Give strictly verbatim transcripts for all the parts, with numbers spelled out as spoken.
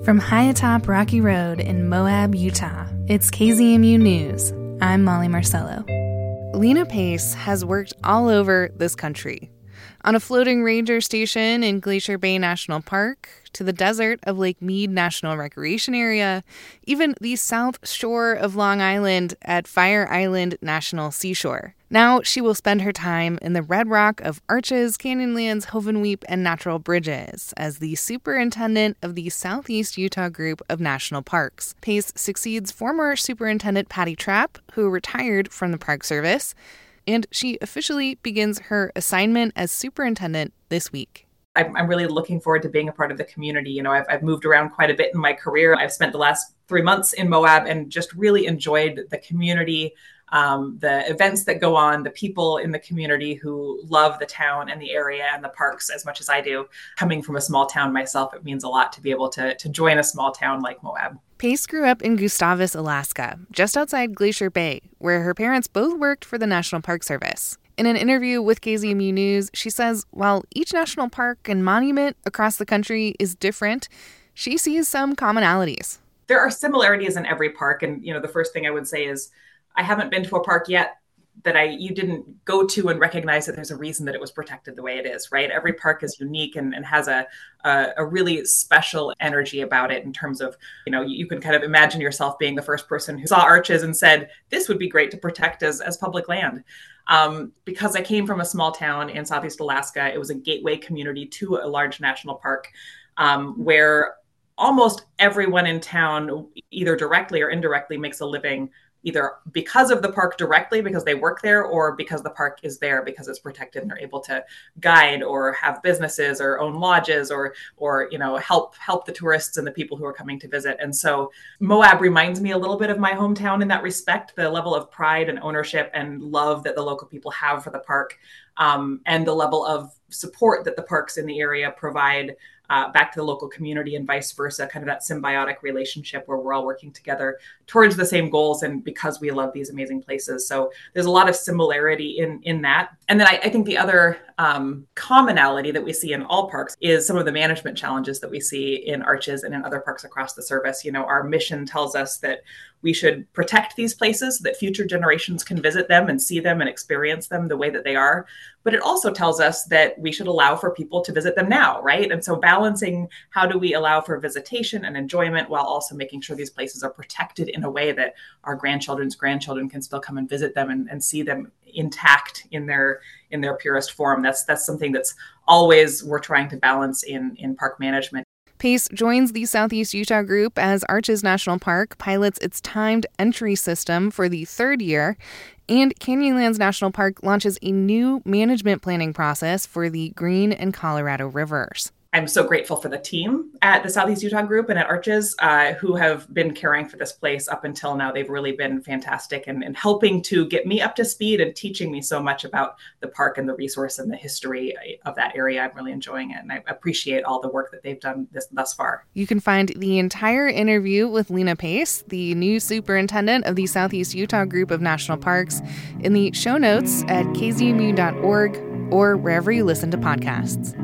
From high atop Rocky Road in Moab, Utah, it's K Z M U News. I'm Molly Marcello. Lena Pace has worked all over this country. On a floating ranger station in Glacier Bay National Park, to the desert of Lake Mead National Recreation Area, even the south shore of Long Island at Fire Island National Seashore. Now she will spend her time in the Red Rock of Arches, Canyonlands, Hovenweep, and Natural Bridges as the superintendent of the Southeast Utah Group of National Parks. Pace succeeds former Superintendent Patty Trapp, who retired from the Park Service, and she officially begins her assignment as superintendent this week. I'm really looking forward to being a part of the community. You know, I've, I've moved around quite a bit in my career. I've spent the last three months in Moab and just really enjoyed the community, um, the events that go on, the people in the community who love the town and the area and the parks as much as I do. Coming from a small town myself, it means a lot to be able to, to join a small town like Moab. Pace grew up in Gustavus, Alaska, just outside Glacier Bay, where her parents both worked for the National Park Service. In an interview with K Z M U News, she says while each national park and monument across the country is different, she sees some commonalities. There are similarities in every park. And, you know, the first thing I would say is I haven't been to a park yet that I you didn't go to and recognize that there's a reason that it was protected the way it is, right? Every park is unique and, and has a, a a really special energy about it in terms of, you know, you, you can kind of imagine yourself being the first person who saw Arches and said, this would be great to protect as, as public land. Um, because I came from a small town in Southeast Alaska, it was a gateway community to a large national park um, where almost everyone in town, either directly or indirectly, makes a living either because of the park directly, because they work there, or because the park is there because it's protected and they're able to guide or have businesses or own lodges or, or, you know, help, help the tourists and the people who are coming to visit. And so Moab reminds me a little bit of my hometown in that respect, the level of pride and ownership and love that the local people have for the park, um, and the level of support that the parks in the area provide Uh, back to the local community and vice versa, kind of that symbiotic relationship where we're all working together towards the same goals and because we love these amazing places. So there's a lot of similarity in, in that. And then I, I think the other um, commonality that we see in all parks is some of the management challenges that we see in Arches and in other parks across the service. You know, our mission tells us that we should protect these places so that future generations can visit them and see them and experience them the way that they are. But it also tells us that we should allow for people to visit them now, right? And so balancing how do we allow for visitation and enjoyment while also making sure these places are protected in a way that our grandchildren's grandchildren can still come and visit them and, and see them intact in their in their purest form. That's that's something that's always we're trying to balance in, in park management. Pace joins the Southeast Utah Group as Arches National Park pilots its timed entry system for the third year, and Canyonlands National Park launches a new management planning process for the Green and Colorado rivers. I'm so grateful for the team at the Southeast Utah Group and at Arches uh, who have been caring for this place up until now. They've really been fantastic and, and helping to get me up to speed and teaching me so much about the park and the resource and the history of that area. I'm really enjoying it, and I appreciate all the work that they've done this thus far. You can find the entire interview with Lena Pace, the new superintendent of the Southeast Utah Group of National Parks, in the show notes at k z m u dot org or wherever you listen to podcasts.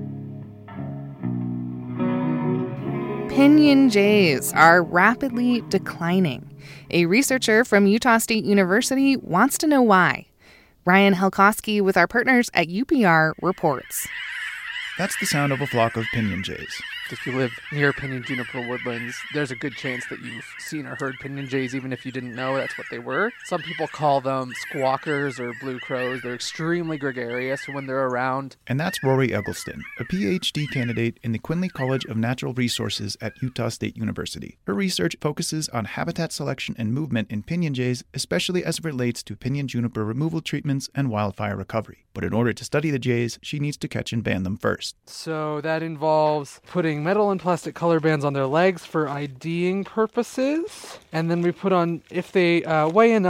Pinyon jays are rapidly declining. A researcher from Utah State University wants to know why. Ryan Helkosky with our partners at U P R reports. That's the sound of a flock of pinyon jays. If you live near pinyon juniper woodlands, there's a good chance that you've seen or heard pinyon jays, even if you didn't know that's what they were. Some people call them squawkers or blue crows. They're extremely gregarious when they're around. And that's Rory Eggleston, a P H D candidate in the Quinley College of Natural Resources at Utah State University. Her research focuses on habitat selection and movement in pinyon jays, especially as it relates to pinyon juniper removal treatments and wildfire recovery. But in order to study the jays, she needs to catch and ban them first. So that involves putting metal and plastic color bands on their legs for IDing purposes. And then we put on, if they uh, weigh enough,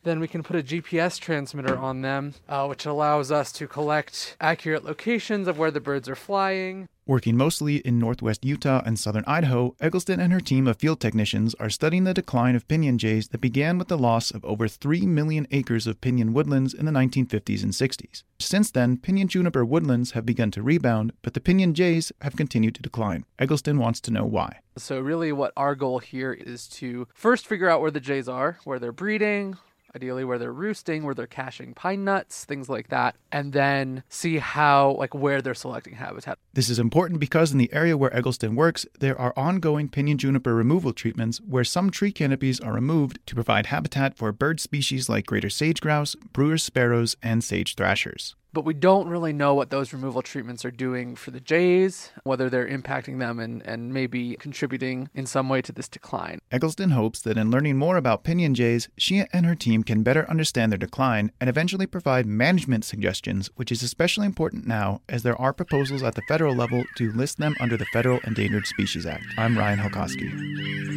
Then we can put a G P S transmitter on them, uh, which allows us to collect accurate locations of where the birds are flying. Working mostly in northwest Utah and southern Idaho, Eggleston and her team of field technicians are studying the decline of pinyon jays that began with the loss of over three million acres of pinyon woodlands in the nineteen fifties and sixties. Since then, pinyon juniper woodlands have begun to rebound, but the pinyon jays have continued to decline. Eggleston wants to know why. So really what our goal here is to first figure out where the jays are, where they're breeding, ideally where they're roosting, where they're caching pine nuts, things like that, and then see how, like, where they're selecting habitat. This is important because in the area where Eggleston works, there are ongoing pinyon juniper removal treatments where some tree canopies are removed to provide habitat for bird species like greater sage grouse, brewer's sparrows, and sage thrashers. But we don't really know what those removal treatments are doing for the jays, whether they're impacting them and, and maybe contributing in some way to this decline. Eggleston hopes that in learning more about pinyon jays, she and her team can better understand their decline and eventually provide management suggestions, which is especially important now as there are proposals at the federal level to list them under the Federal Endangered Species Act. I'm Ryan Helkowski.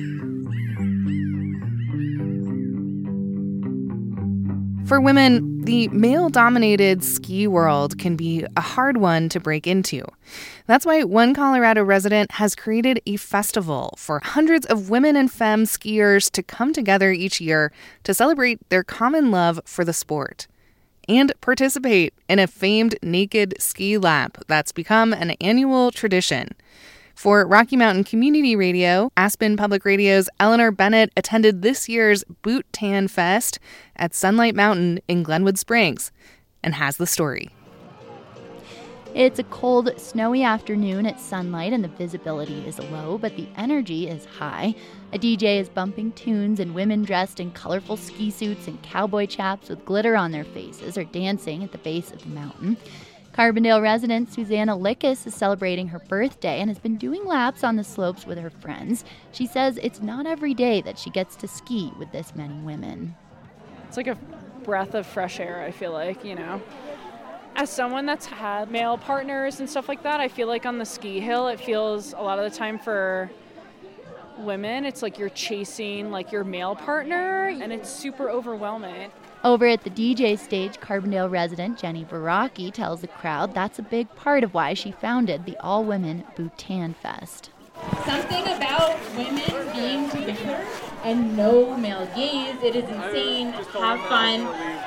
For women, the male-dominated ski world can be a hard one to break into. That's why one Colorado resident has created a festival for hundreds of women and femme skiers to come together each year to celebrate their common love for the sport and participate in a famed naked ski lap that's become an annual tradition. For Rocky Mountain Community Radio, Aspen Public Radio's Eleanor Bennett attended this year's Boot Tan Fest at Sunlight Mountain in Glenwood Springs and has the story. It's a cold, snowy afternoon at Sunlight and the visibility is low, but the energy is high. A D J is bumping tunes and women dressed in colorful ski suits and cowboy chaps with glitter on their faces are dancing at the base of the mountain. Carbondale resident Susanna Lickus is celebrating her birthday and has been doing laps on the slopes with her friends. She says it's not every day that she gets to ski with this many women. It's like a breath of fresh air, I feel like, you know. As someone that's had male partners and stuff like that, I feel like on the ski hill, it feels a lot of the time for women, it's like you're chasing like your male partner and it's super overwhelming. Over at the D J stage, Carbondale resident Jenny Baraki tells the crowd that's a big part of why she founded the all-women Boot Tan Fest. Something about women being together and no male gaze. It is insane. Have fun.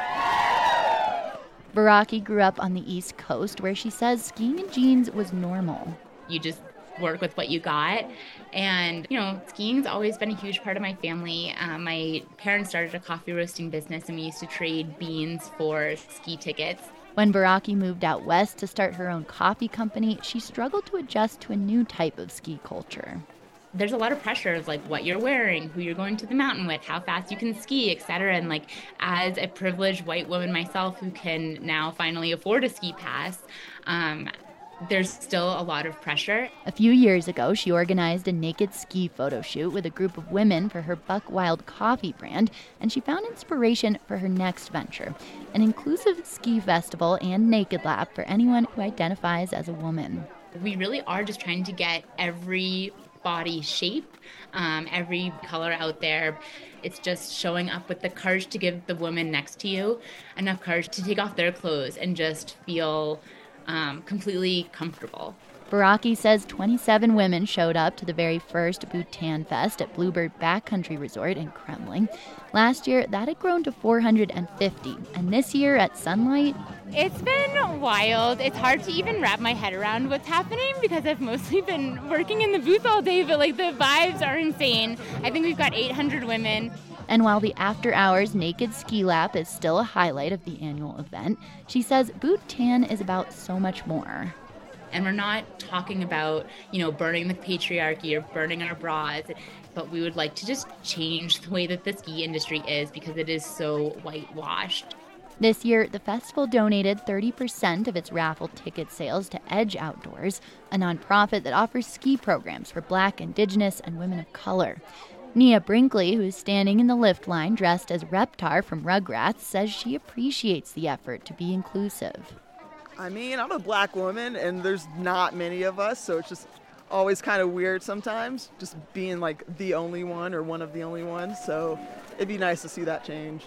Baraki grew up on the East Coast where she says skiing in jeans was normal. You just work with what you got. And, you know, skiing's always been a huge part of my family. Um, my parents started a coffee roasting business and we used to trade beans for ski tickets. When Baraki moved out west to start her own coffee company, she struggled to adjust to a new type of ski culture. There's a lot of pressure of like what you're wearing, who you're going to the mountain with, how fast you can ski, et cetera. And like as a privileged white woman myself who can now finally afford a ski pass, um, there's still a lot of pressure. A few years ago, she organized a naked ski photo shoot with a group of women for her Buck Wild coffee brand, and she found inspiration for her next venture, an inclusive ski festival and naked lap for anyone who identifies as a woman. We really are just trying to get every body shape, um, every color out there. It's just showing up with the courage to give the woman next to you enough courage to take off their clothes and just feel Um, completely comfortable. Baraki says twenty-seven women showed up to the very first Boot Tan Fest at Bluebird Backcountry Resort in Kremling. Last year, that had grown to four hundred fifty, and this year at Sunlight, it's been wild. It's hard to even wrap my head around what's happening because I've mostly been working in the booth all day, but like the vibes are insane. I think we've got eight hundred women. And while the after-hours naked ski lap is still a highlight of the annual event, she says Boot Tan is about so much more. And we're not talking about, you know, burning the patriarchy or burning our bras, but we would like to just change the way that the ski industry is because it is so whitewashed. This year, the festival donated thirty percent of its raffle ticket sales to Edge Outdoors, a nonprofit that offers ski programs for Black, Indigenous, and women of color. Nia Brinkley, who is standing in the lift line dressed as Reptar from Rugrats, says she appreciates the effort to be inclusive. I mean, I'm a Black woman, and there's not many of us, so it's just always kind of weird sometimes, just being like the only one or one of the only ones, so it'd be nice to see that change.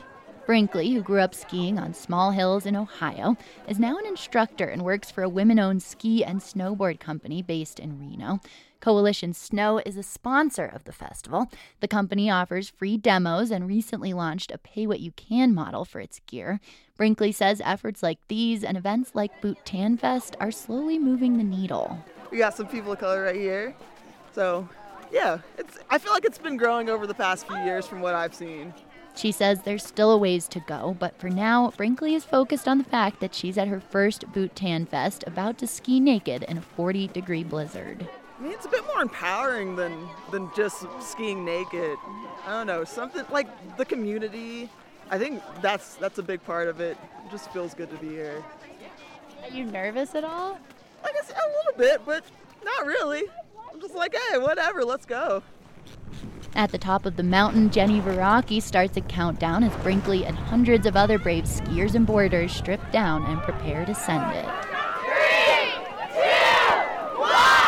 Brinkley, who grew up skiing on small hills in Ohio, is now an instructor and works for a women-owned ski and snowboard company based in Reno. Coalition Snow is a sponsor of the festival. The company offers free demos and recently launched a pay-what-you-can model for its gear. Brinkley says efforts like these and events like Boot Tan Fest are slowly moving the needle. We got some people of color right here. So, yeah, it's. I feel like it's been growing over the past few years from what I've seen. She says there's still a ways to go, but for now, Brinkley is focused on the fact that she's at her first Boot Tan Fest, about to ski naked in a forty-degree blizzard. I mean, it's a bit more empowering than, than just skiing naked. I don't know, something like the community. I think that's that's a big part of it. It just feels good to be here. Are you nervous at all? I guess a little bit, but not really. I'm just like, hey, whatever, let's go. At the top of the mountain, Jenny Veraki starts a countdown as Brinkley and hundreds of other brave skiers and boarders strip down and prepare to send it. Three, two, one!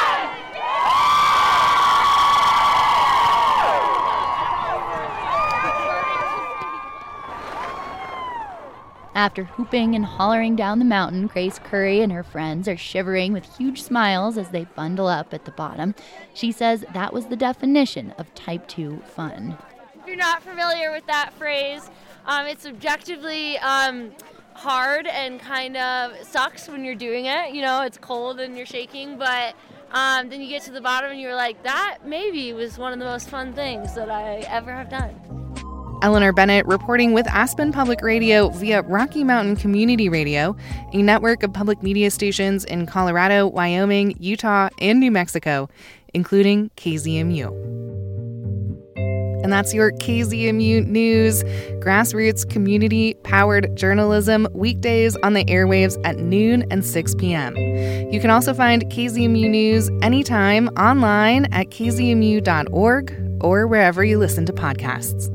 After hooping and hollering down the mountain, Grace Curry and her friends are shivering with huge smiles as they bundle up at the bottom. She says that was the definition of type two fun. If you're not familiar with that phrase, um, it's objectively um, hard and kind of sucks when you're doing it. You know, it's cold and you're shaking, but um, then you get to the bottom and you're like, that maybe was one of the most fun things that I ever have done. Eleanor Bennett reporting with Aspen Public Radio via Rocky Mountain Community Radio, a network of public media stations in Colorado, Wyoming, Utah, and New Mexico, including K Z M U. And that's your K Z M U News, grassroots community-powered journalism, weekdays on the airwaves at noon and six p.m. You can also find K Z M U News anytime online at k z m u dot org or wherever you listen to podcasts.